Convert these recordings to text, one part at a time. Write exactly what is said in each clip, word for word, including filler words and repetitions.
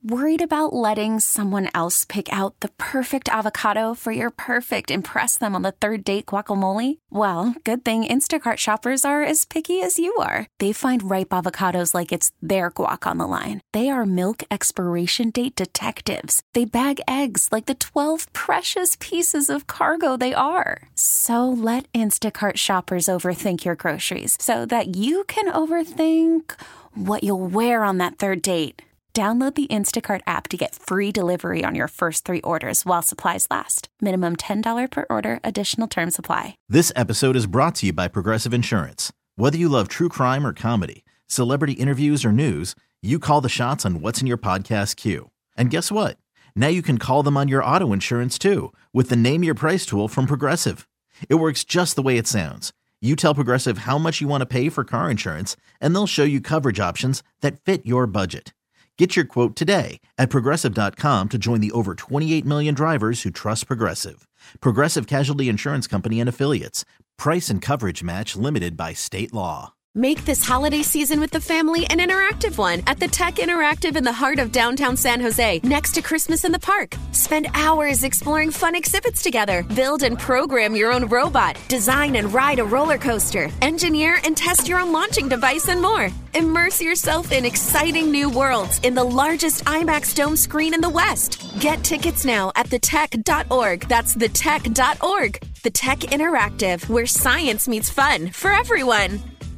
Worried about letting someone else pick out the perfect avocado for your perfect impress them on the third date guacamole? Well, good thing Instacart shoppers are as picky as you are. They find ripe avocados like it's their guac on the line. They are milk expiration date detectives. They bag eggs like the twelve precious pieces of cargo they are. So let Instacart shoppers overthink your groceries so that you can overthink what you'll wear on that third date. Download the Instacart app to get free delivery on your first three orders while supplies last. Minimum ten dollars per order. Additional terms apply. This episode is brought to you by Progressive Insurance. Whether you love true crime or comedy, celebrity interviews or news, you call the shots on what's in your podcast queue. And guess what? Now you can call them on your auto insurance too with the Name Your Price tool from Progressive. It works just the way it sounds. You tell Progressive how much you want to pay for car insurance, and they'll show you coverage options that fit your budget. Get your quote today at Progressive dot com to join the over twenty-eight million drivers who trust Progressive. Progressive Casualty Insurance Company and Affiliates. Price and coverage match limited by state law. Make this holiday season with the family an interactive one at the Tech Interactive in the heart of downtown San Jose, next to Christmas in the Park. Spend hours exploring fun exhibits together. Build and program your own robot. Design and ride a roller coaster. Engineer and test your own launching device and more. Immerse yourself in exciting new worlds in the largest IMAX dome screen in the West. Get tickets now at the tech dot org. That's the tech dot org. The Tech Interactive, where science meets fun for everyone.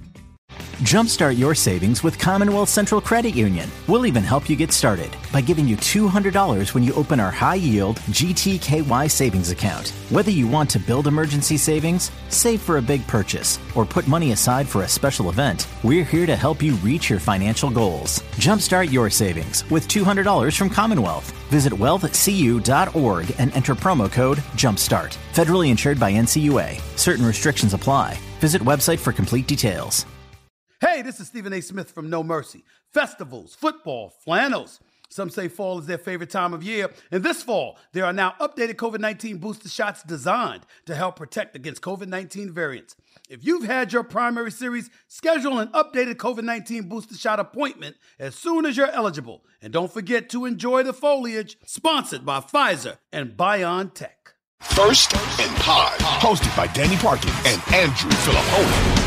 Jumpstart your savings with Commonwealth Central Credit Union. We'll even help you get started by giving you two hundred dollars when you open our high-yield G T K Y savings account. Whether you want to build emergency savings, save for a big purchase, or put money aside for a special event, we're here to help you reach your financial goals. Jumpstart your savings with two hundred dollars from Commonwealth. Visit wealth c u dot org and enter promo code JUMPSTART. Federally insured by N C U A. Certain restrictions apply. Visit website for complete details. Hey, this is Stephen A. Smith from No Mercy. Festivals, football, flannels. Some say fall is their favorite time of year. And this fall, there are now updated COVID nineteen booster shots designed to help protect against COVID nineteen variants. If you've had your primary series, schedule an updated COVID nineteen booster shot appointment as soon as you're eligible. And don't forget to enjoy the foliage, sponsored by Pfizer and BioNTech. First and Pod, hosted by Danny Parkin and Andrew Filippone.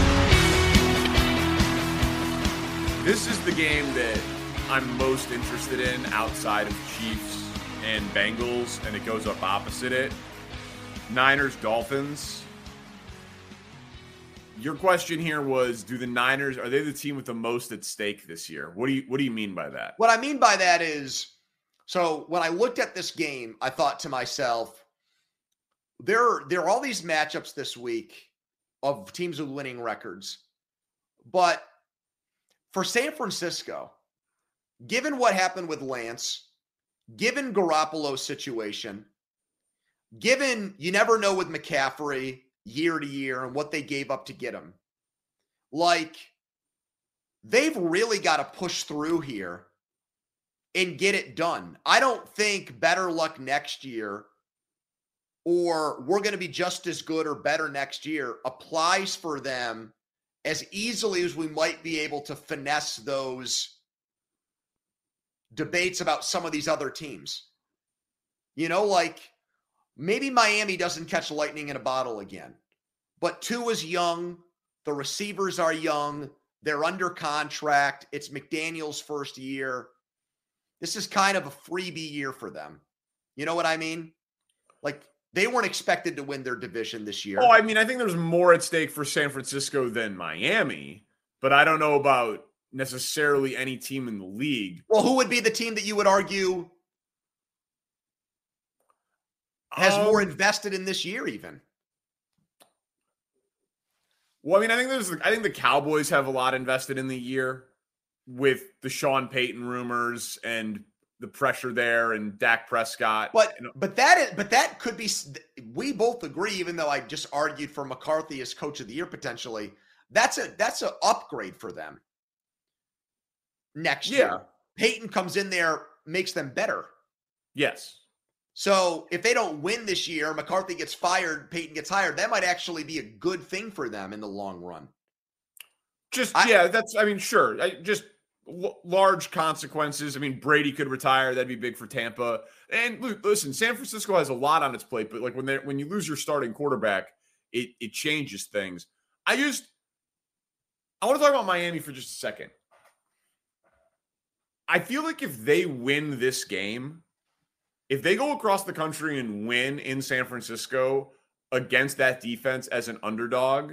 This is the game that I'm most interested in outside of Chiefs and Bengals, and it goes up opposite it. Niners, Dolphins. Your question here was, do the Niners, are they the team with the most at stake this year? What do you what do you mean by that? What I mean by that is, so when I looked at this game, I thought to myself, there, there are all these matchups this week of teams with winning records, but for San Francisco, given what happened with Lance, given Garoppolo's situation, given you never know with McCaffrey year to year and what they gave up to get him, like, they've really got to push through here and get it done. I don't think better luck next year or we're going to be just as good or better next year applies for them as easily as we might be able to finesse those debates about some of these other teams. You know, like maybe Miami doesn't catch lightning in a bottle again, but Tua is young. The receivers are young. They're under contract. It's McDaniel's first year. This is kind of a freebie year for them. You know what I mean? Like, they weren't expected to win their division this year. Oh, I mean, I think there's more at stake for San Francisco than Miami, but I don't know about necessarily any team in the league. Well, who would be the team that you would argue has um, more invested in this year even? Well, I mean, I think there's, I think the Cowboys have a lot invested in the year with the Sean Payton rumors and the pressure there and Dak Prescott. But you know. but that is but that could be, we both agree, even though I just argued for McCarthy as coach of the year potentially, that's a that's an upgrade for them next yeah. year. Peyton comes in there, makes them better. Yes. So if they don't win this year, McCarthy gets fired, Peyton gets hired, that might actually be a good thing for them in the long run. Just I, yeah, that's I mean, sure. I just l- large consequences. I mean, Brady could retire. That'd be big for Tampa. And listen, San Francisco has a lot on its plate, but like when they when you lose your starting quarterback, it it changes things. I just I want to talk about Miami for just a second. I feel like if they win this game, if they go across the country and win in San Francisco against that defense as an underdog,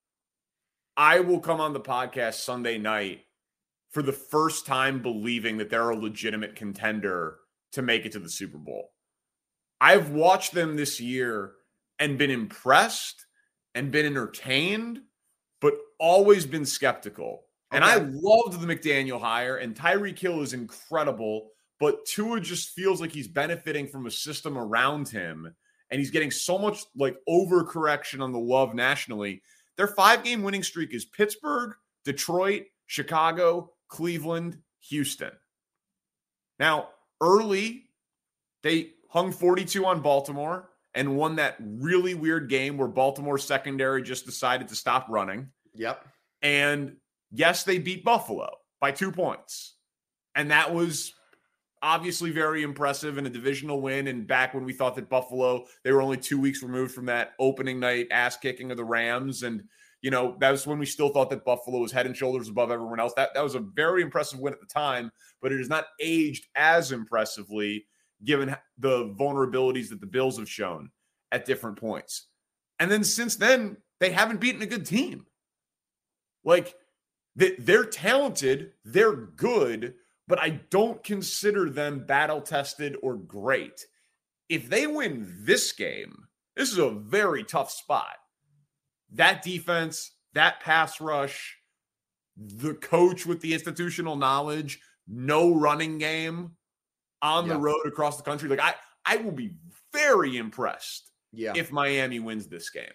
I will come on the podcast Sunday night for the first time believing that they're a legitimate contender to make it to the Super Bowl. I've watched them this year and been impressed and been entertained, but always been skeptical. And okay. I loved the McDaniel hire, and Tyreek Hill is incredible, but Tua just feels like he's benefiting from a system around him, and he's getting so much like overcorrection on the love nationally. Their five-game winning streak is Pittsburgh, Detroit, Chicago, Cleveland, Houston. Now, early, they hung forty-two on Baltimore and won that really weird game where Baltimore's secondary just decided to stop running. Yep. And yes, they beat Buffalo by two points. And that was obviously very impressive in a divisional win. And back when we thought that Buffalo, they were only two weeks removed from that opening night ass kicking of the Rams. And, you know, that was when we still thought that Buffalo was head and shoulders above everyone else. That, that was a very impressive win at the time, but it has not aged as impressively given the vulnerabilities that the Bills have shown at different points. And then since then, they haven't beaten a good team. Like, they're talented, they're good, but I don't consider them battle-tested or great. If they win this game, this is a very tough spot. That defense, that pass rush, the coach with the institutional knowledge, no running game on yeah. the road across the country. Like I, I will be very impressed yeah. if Miami wins this game.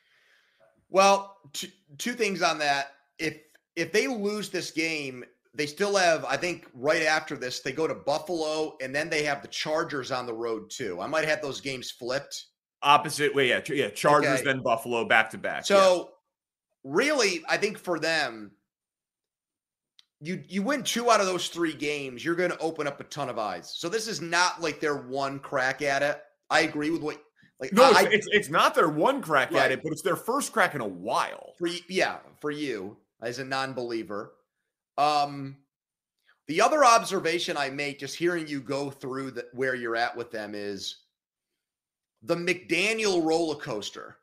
Well, two, two things on that. If if they lose this game, they still have, I think right after this, they go to Buffalo, and then they have the Chargers on the road too. I might have those games flipped. Opposite way, yeah. Yeah, Chargers, okay. then Buffalo, back-to-back. So, yeah. really, I think for them, you you win two out of those three games, you're going to open up a ton of eyes. So this is not like their one crack at it. I agree with what like No, I, it's, it's it's not their one crack right. at it, but it's their first crack in a while. For yeah, for you as a non-believer. Um, the other observation I make just hearing you go through the, where you're at with them is the McDaniel roller coaster,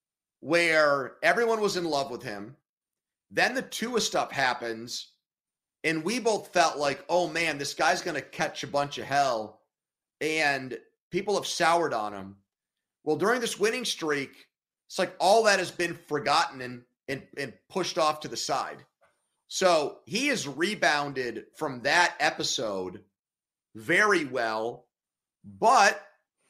where everyone was in love with him. Then the Tua stuff happens, and we both felt like, oh man, this guy's going to catch a bunch of hell, and people have soured on him. Well, during this winning streak, it's like all that has been forgotten and and, and pushed off to the side. So he has rebounded from that episode very well, but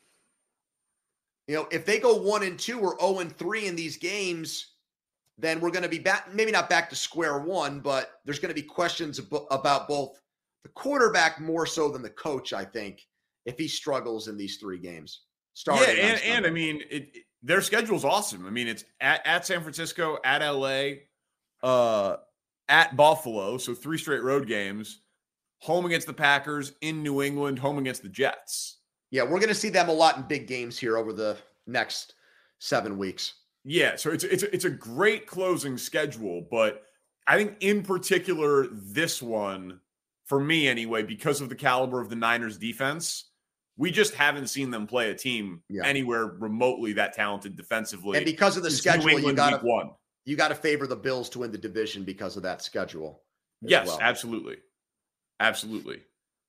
you know, if they go one and two or oh and three in these games, then we're going to be back, maybe not back to square one, but there's going to be questions ab- about both the quarterback more so than the coach, I think, if he struggles in these three games. Yeah, and, and I mean, it, it, their schedule's awesome. I mean, it's at, at San Francisco, at L A, uh, at Buffalo, so three straight road games, home against the Packers, in New England, home against the Jets. Yeah, we're going to see them a lot in big games here over the next seven weeks. Yeah, so it's it's it's a great closing schedule, but I think in particular this one, for me anyway, because of the caliber of the Niners defense, we just haven't seen them play a team yeah. anywhere remotely that talented defensively. And because of the schedule, you got to you got to favor the Bills to win the division because of that schedule. Yes, well. absolutely, absolutely.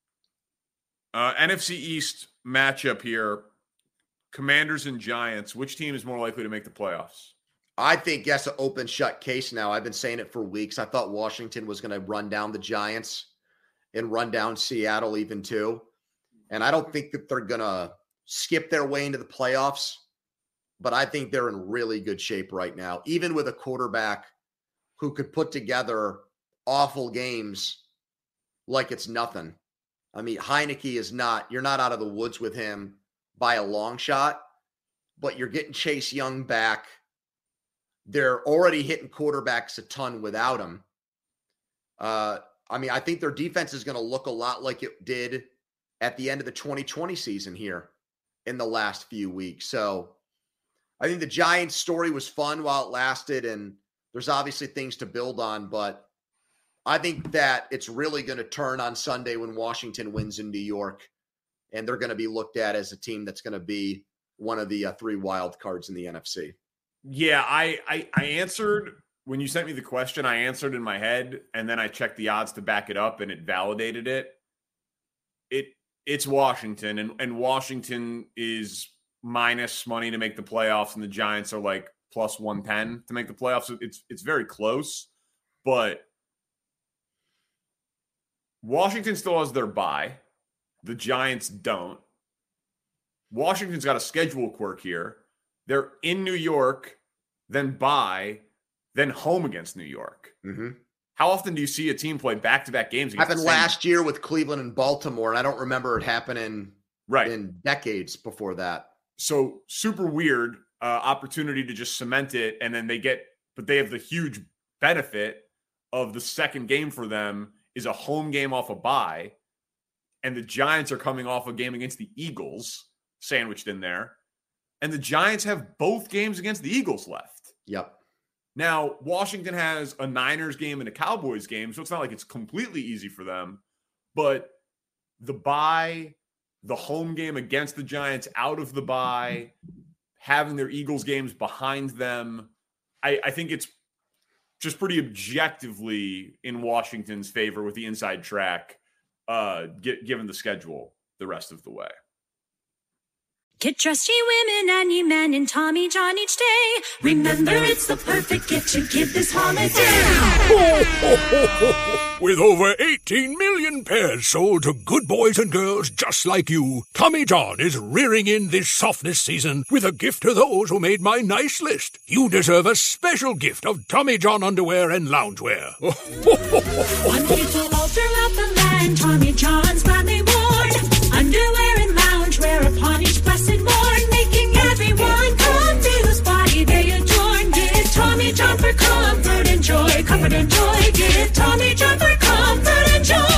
Uh, N F C East matchup here: Commanders and Giants. Which team is more likely to make the playoffs? I think that's an open shut case now. I've been saying it for weeks. I thought Washington was going to run down the Giants and run down Seattle even too. And I don't think that they're going to skip their way into the playoffs, but I think they're in really good shape right now, even with a quarterback who could put together awful games like it's nothing. I mean, Heineke is not, you're not out of the woods with him by a long shot, but you're getting Chase Young back. They're already hitting quarterbacks a ton without him. Uh, I mean, I think their defense is going to look a lot like it did at the end of the twenty twenty season here in the last few weeks. So I think the Giants story was fun while it lasted, and there's obviously things to build on, but I think that it's really going to turn on Sunday when Washington wins in New York, and they're going to be looked at as a team that's going to be one of the uh, three wild cards in the N F C. Yeah, I, I I answered when you sent me the question. I answered in my head, and then I checked the odds to back it up, and it validated it. It it's Washington, and, and Washington is minus money to make the playoffs, and the Giants are like plus one ten to make the playoffs. So it's it's very close, but Washington still has their bye. The Giants don't. Washington's got a schedule quirk here. They're in New York, then bye, then home against New York. Mm-hmm. How often do you see a team play back-to-back games? Happened last year with Cleveland and Baltimore, and I don't remember it happening right. in decades before that. So super weird uh, opportunity to just cement it, and then they get, but they have the huge benefit of the second game for them is a home game off a bye, and the Giants are coming off a game against the Eagles sandwiched in there, and the Giants have both games against the Eagles left. Yep. Now, Washington has a Niners game and a Cowboys game, so it's not like it's completely easy for them, but the bye, the home game against the Giants out of the bye, having their Eagles games behind them, I, I think it's just pretty objectively in Washington's favor with the inside track, uh, get, given the schedule the rest of the way. Get dressed, ye women and ye men, in Tommy John each day. Remember, it's the perfect gift to give this holiday. Ho, ho, ho, ho, ho. With over eighteen million pairs sold to good boys and girls just like you, Tommy John is rearing in this softness season with a gift to those who made my nice list. You deserve a special gift of Tommy John underwear and loungewear. One people all throughout the land, Tommy John's gladly worn. Underwear and loungewear upon each blessed morn, making everyone come to whose body they adorn. Give Tommy John for comfort and joy, comfort and joy. Give Tommy John for comfort and joy.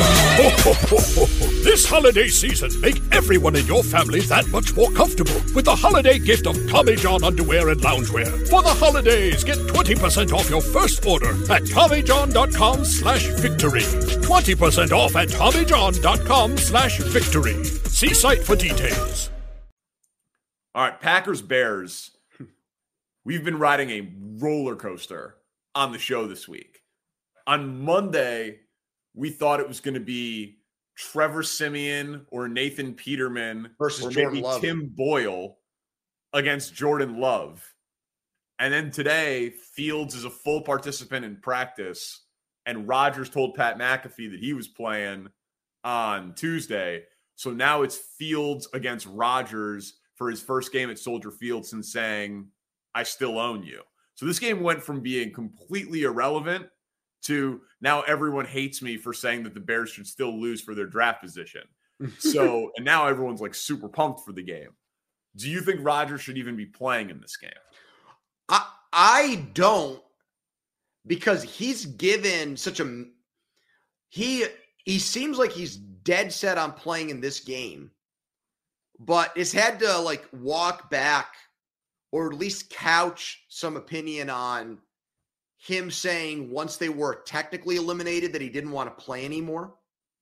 This holiday season, make everyone in your family that much more comfortable with the holiday gift of Tommy John underwear and loungewear. For the holidays, get twenty percent off your first order at TommyJohn.com slash victory. twenty percent off at TommyJohn.com slash victory. See site for details. All right, Packers Bears. We've been riding a roller coaster on the show this week. On Monday, we thought it was going to be Trevor Siemian or Nathan Peterman versus or Jordan maybe Love. Tim Boyle against Jordan Love. And then today, Fields is a full participant in practice, and Rodgers told Pat McAfee that he was playing on Tuesday. So now it's Fields against Rodgers for his first game at Soldier Field since saying, I still own you. So this game went from being completely irrelevant to now everyone hates me for saying that the Bears should still lose for their draft position. So, and now everyone's like super pumped for the game. Do you think Rodgers should even be playing in this game? I I don't, because he's given such a he he seems like he's dead set on playing in this game, but has had to like walk back or at least couch some opinion on him saying once they were technically eliminated that he didn't want to play anymore.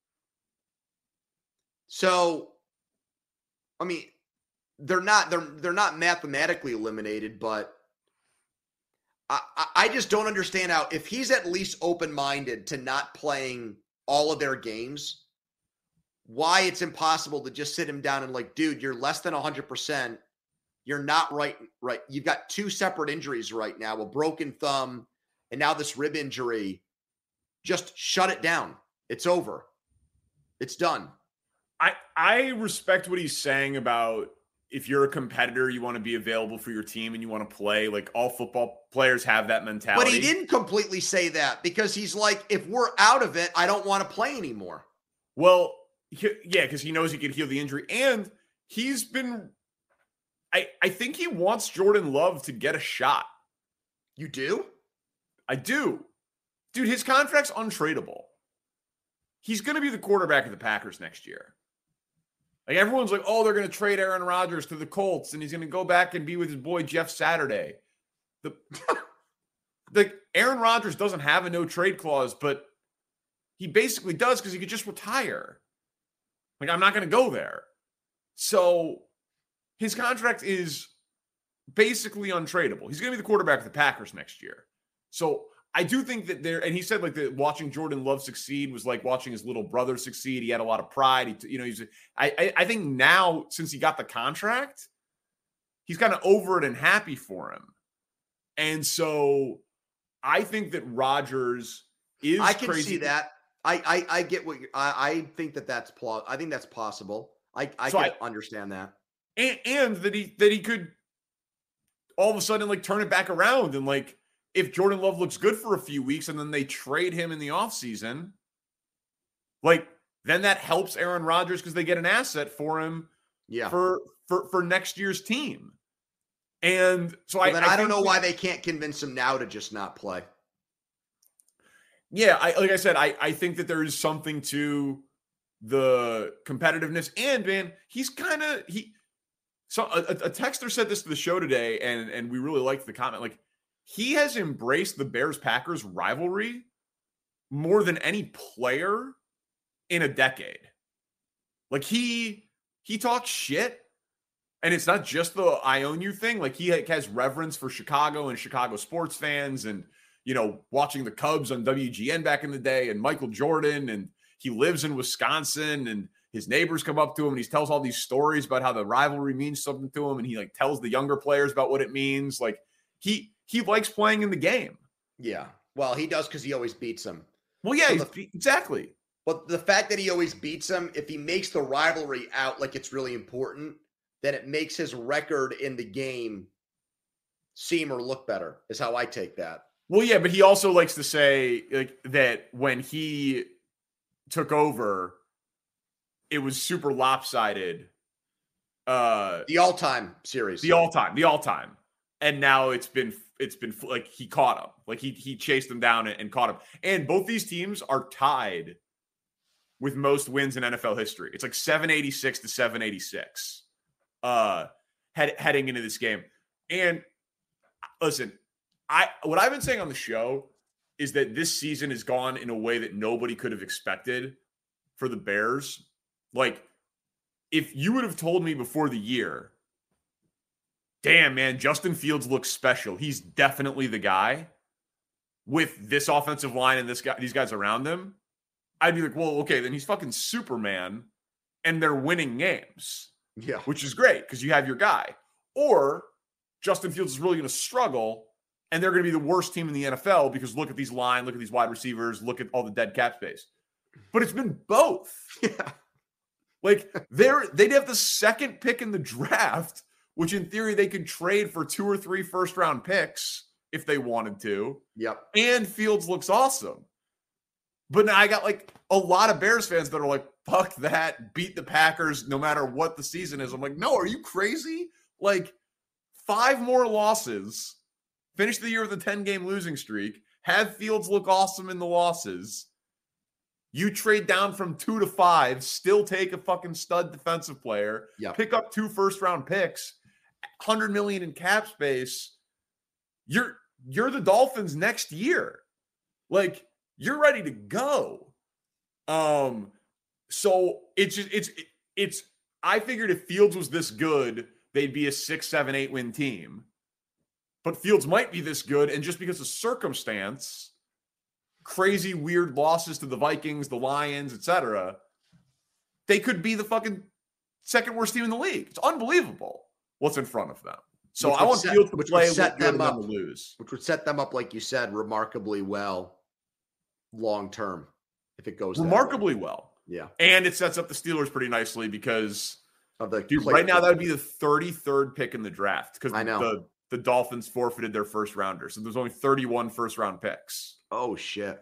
So, I mean, they're not they're they're not mathematically eliminated, but I, I just don't understand how, if he's at least open-minded to not playing all of their games, why it's impossible to just sit him down and like, dude, you're less than one hundred percent. You're not right. Right. You've got two separate injuries right now, a broken thumb and now this rib injury. Just shut it down. It's over. It's done. I, I respect what he's saying about if you're a competitor, you want to be available for your team and you want to play. Like, all football players have that mentality. But he didn't completely say that, because he's like, if we're out of it, I don't want to play anymore. Well, he, yeah, because he knows he can heal the injury. And he's been I, – I think he wants Jordan Love to get a shot. You do? I do. Dude, his contract's untradeable. he's going to be the quarterback of the Packers next year. Like everyone's like, oh, they're going to trade Aaron Rodgers to the Colts, and he's going to go back and be with his boy Jeff Saturday. The, the Aaron Rodgers doesn't have a no trade clause, but he basically does because he could just retire. Like, I'm not going to go there. So his contract is basically untradeable. He's going to be the quarterback of the Packers next year. So I do think that there, and he said like that watching Jordan Love succeed was like watching his little brother succeed. He had a lot of pride. He, you know, he's. I, I, I think now since he got the contract, he's kind of over it and happy for him. And so I think that Rodgers is. I can crazy. see that. I, I I get what you're, I I think that that's pl- I think that's possible. I I so can I, understand that. And, and that he that he could all of a sudden like turn it back around and like. If Jordan Love looks good for a few weeks and then they trade him in the offseason, like then that helps Aaron Rodgers because they get an asset for him yeah. for, for, for next year's team. And so well, I, then I, I don't know we, why they can't convince him now to just not play. Yeah, I, like I said, I, I think that there is something to the competitiveness. And man, he's kind of he. So a, a texter said this to the show today, and and we really liked the comment. Like he has embraced the Bears-Packers rivalry more than any player in a decade. Like he he talks shit, and it's not just the I own you thing. Like he has reverence for Chicago and Chicago sports fans, and you know, watching the Cubs on W G N back in the day, and Michael Jordan, and he lives in Wisconsin, and his neighbors come up to him, and he tells all these stories about how the rivalry means something to him, and he like tells the younger players about what it means. Like he he likes playing in the game. Yeah, well, he does because he always beats them. Well, yeah, so the, exactly. But the fact that he always beats them, if he makes the rivalry out like it's really important, then it makes his record in the game seem or look better, is how I take that. Well, yeah, but he also likes to say like that when he took over, it was super lopsided. Uh, the all-time series. The all-time, the all-time. And now it's been it's been like he caught him. Like he he chased him down and, and caught him. And both these teams are tied with most wins in N F L history. It's like seven eighty-six to seven eighty-six uh, head, heading into this game. And listen, I what I've been saying on the show is that this season has gone in a way that nobody could have expected for the Bears. Like, if you would have told me before the year, damn, man, Justin Fields looks special. He's definitely the guy with this offensive line and this guy, these guys around him. I'd be like, well, okay, then he's fucking Superman and they're winning games. Yeah. Which is great because you have your guy. Or Justin Fields is really going to struggle and they're going to be the worst team in the N F L because look at these line, look at these wide receivers, look at all the dead cap space. But it's been both. Yeah. Like they're they'd have the second pick in the draft, which in theory they could trade for two or three first round picks if they wanted to. Yep. And Fields looks awesome. But now I got like a lot of Bears fans that are like, fuck that, beat the Packers no matter what the season is. I'm like, no, are you crazy? Like five more losses, finish the year with a ten-game losing streak, have Fields look awesome in the losses. You trade down from two to five, still take a fucking stud defensive player, yep. pick up two first-round picks, one hundred million dollars in cap space. You're you're the Dolphins next year. Like, you're ready to go. Um, so it's just it's it's I figured if Fields was this good, they'd be a six, seven, eight win team. But Fields might be this good, and just because of circumstance, crazy weird losses to the Vikings, the Lions, et cetera, they could be the fucking second worst team in the league. It's unbelievable what's in front of them. So I want set, Fields to which play would set them up, to lose. Which would set them up, like you said, remarkably well long term if it goes remarkably well. Yeah. And it sets up the Steelers pretty nicely because of the dude, right now that would be the thirty-third pick in the draft because I know. the the Dolphins forfeited their first rounder. So there's only thirty-one first round picks. Oh shit.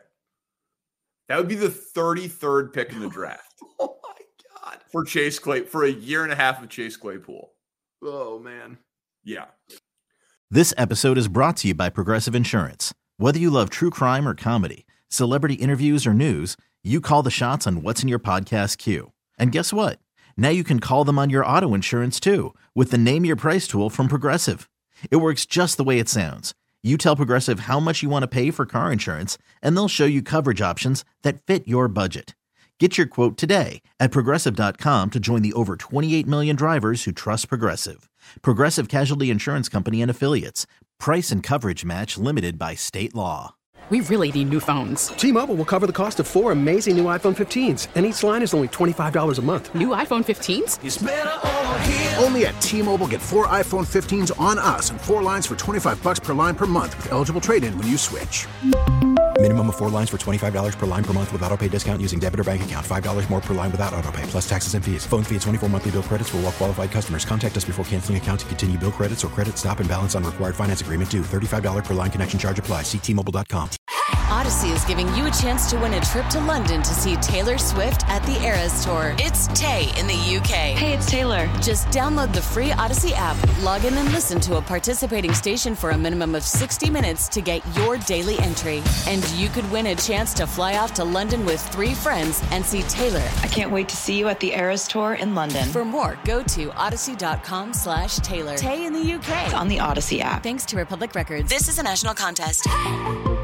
That would be the thirty-third pick in the draft. Oh my God. For Chase Clay, for a year and a half of Chase Claypool. Oh man. Yeah. This episode is brought to you by Progressive Insurance. Whether you love true crime or comedy, celebrity interviews or news, you call the shots on what's in your podcast queue. And guess what? Now you can call them on your auto insurance too with the Name Your Price tool from Progressive. It works just the way it sounds. You tell Progressive how much you want to pay for car insurance, and they'll show you coverage options that fit your budget. Get your quote today at Progressive dot com to join the over twenty-eight million drivers who trust Progressive. Progressive Casualty Insurance Company and Affiliates. Price and coverage match limited by state law. We really need new phones. T-Mobile will cover the cost of four amazing new iPhone fifteens, and each line is only twenty-five dollars a month. New iPhone fifteens? It's better over here. Only at T-Mobile, get four iPhone fifteens on us and four lines for twenty-five dollars per line per month with eligible trade-in when you switch. Minimum of four lines for twenty-five dollars per line per month with autopay discount using debit or bank account. five dollars more per line without autopay, plus taxes and fees. Phone fee at twenty-four monthly bill credits for well-qualified customers. Contact us before canceling account to continue bill credits or credit stop and balance on required finance agreement due. thirty-five dollars per line connection charge applies. See T Mobile dot com. Odyssey is giving you a chance to win a trip to London to see Taylor Swift at the Eras Tour. It's Tay in the U K. Hey, it's Taylor. Just download the free Odyssey app, log in and listen to a participating station for a minimum of sixty minutes to get your daily entry. And you could win a chance to fly off to London with three friends and see Taylor. I can't wait to see you at the Eras Tour in London. For more, go to odyssey.com slash Taylor. Tay in the U K. It's on the Odyssey app. Thanks to Republic Records. This is a national contest.